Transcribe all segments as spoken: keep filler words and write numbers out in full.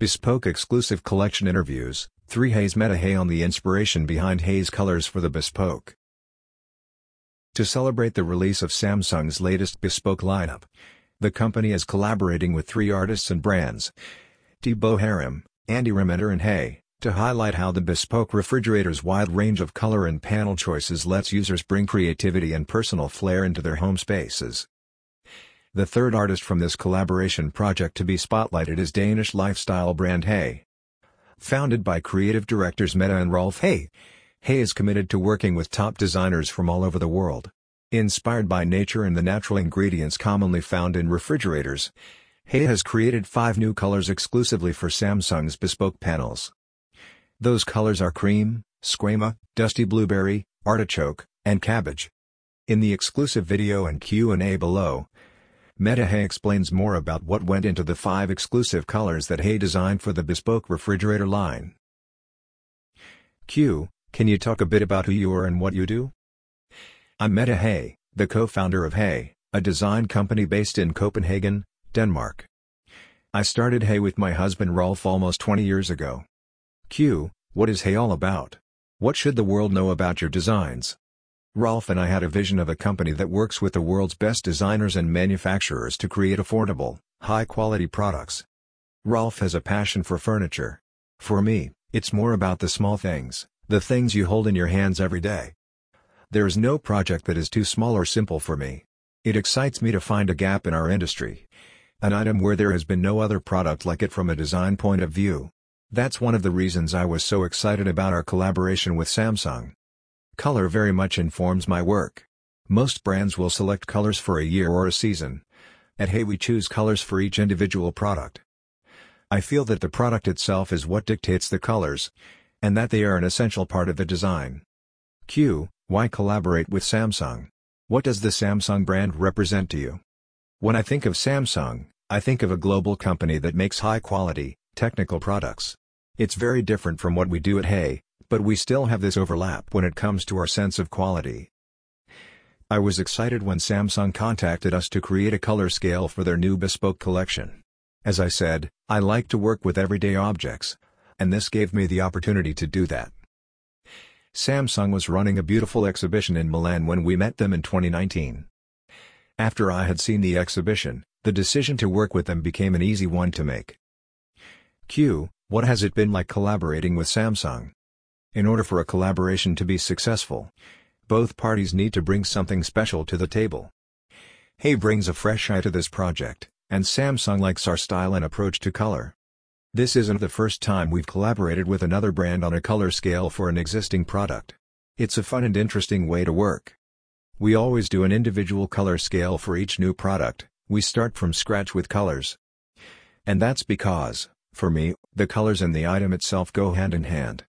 Bespoke Exclusive Collection Interviews, three Hays Meta Hay on the inspiration behind Hays colors for the Bespoke. To celebrate the release of Samsung's latest Bespoke lineup, the company is collaborating with three artists and brands, Thibaut Harim, Andy Remender and Hay, to highlight how the Bespoke refrigerator's wide range of color and panel choices lets users bring creativity and personal flair into their home spaces. The third artist from this collaboration project to be spotlighted is Danish lifestyle brand Hay. Founded by creative directors Mette and Rolf Hay, Hay is committed to working with top designers from all over the world. Inspired by nature and the natural ingredients commonly found in refrigerators, Hay has created five new colors exclusively for Samsung's Bespoke panels. Those colors are cream, squama, dusty blueberry, artichoke, and cabbage. In the exclusive video and Q and A below, Mette Hay explains more about what went into the five exclusive colors that Hay designed for the Bespoke refrigerator line. Q, can you talk a bit about who you are and what you do? I'm Mette Hay, the co-founder of Hay, a design company based in Copenhagen, Denmark. I started Hay with my husband Rolf almost twenty years ago. Q, what is Hay all about? What should the world know about your designs? Rolf and I had a vision of a company that works with the world's best designers and manufacturers to create affordable, high-quality products. Rolf has a passion for furniture. For me, it's more about the small things, the things you hold in your hands every day. There is no project that is too small or simple for me. It excites me to find a gap in our industry, an item where there has been no other product like it from a design point of view. That's one of the reasons I was so excited about our collaboration with Samsung. Color very much informs my work. Most brands will select colors for a year or a season. At Hay we choose colors for each individual product. I feel that the product itself is what dictates the colors, and that they are an essential part of the design. Q, why collaborate with Samsung? What does the Samsung brand represent to you? When I think of Samsung, I think of a global company that makes high-quality, technical products. It's very different from what we do at Hay, but we still have this overlap when it comes to our sense of quality. I was excited when Samsung contacted us to create a color scale for their new Bespoke collection. As I said, I like to work with everyday objects, and this gave me the opportunity to do that. Samsung was running a beautiful exhibition in Milan when we met them in twenty nineteen. After I had seen the exhibition, the decision to work with them became an easy one to make. Q, what has it been like collaborating with Samsung? In order for a collaboration to be successful, both parties need to bring something special to the table. Hay brings a fresh eye to this project, and Samsung likes our style and approach to color. This isn't the first time we've collaborated with another brand on a color scale for an existing product. It's a fun and interesting way to work. We always do an individual color scale for each new product. We start from scratch with colors. And that's because, for me, the colors and the item itself go hand in hand.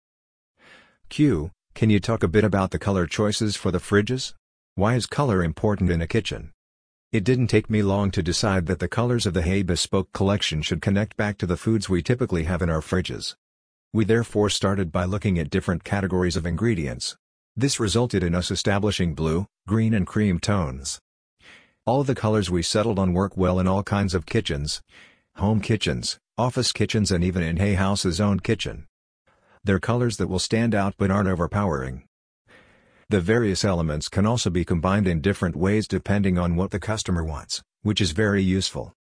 Q, can you talk a bit about the color choices for the fridges? Why is color important in a kitchen? It didn't take me long to decide that the colors of the Hay Bespoke collection should connect back to the foods we typically have in our fridges. We therefore started by looking at different categories of ingredients. This resulted in us establishing blue, green and cream tones. All the colors we settled on work well in all kinds of kitchens, home kitchens, office kitchens and even in Hay House's own kitchen. They're colors that will stand out but aren't overpowering. The various elements can also be combined in different ways depending on what the customer wants, which is very useful.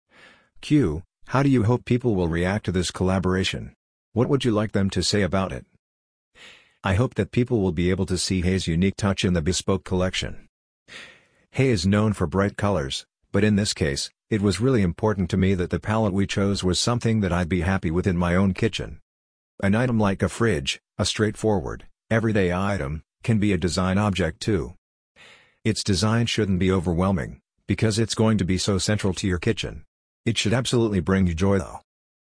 Q, how do you hope people will react to this collaboration? What would you like them to say about it? I hope that people will be able to see Hay's unique touch in the Bespoke collection. Hay is known for bright colors, but in this case, it was really important to me that the palette we chose was something that I'd be happy with in my own kitchen. An item like a fridge, a straightforward, everyday item, can be a design object too. Its design shouldn't be overwhelming, because it's going to be so central to your kitchen. It should absolutely bring you joy though.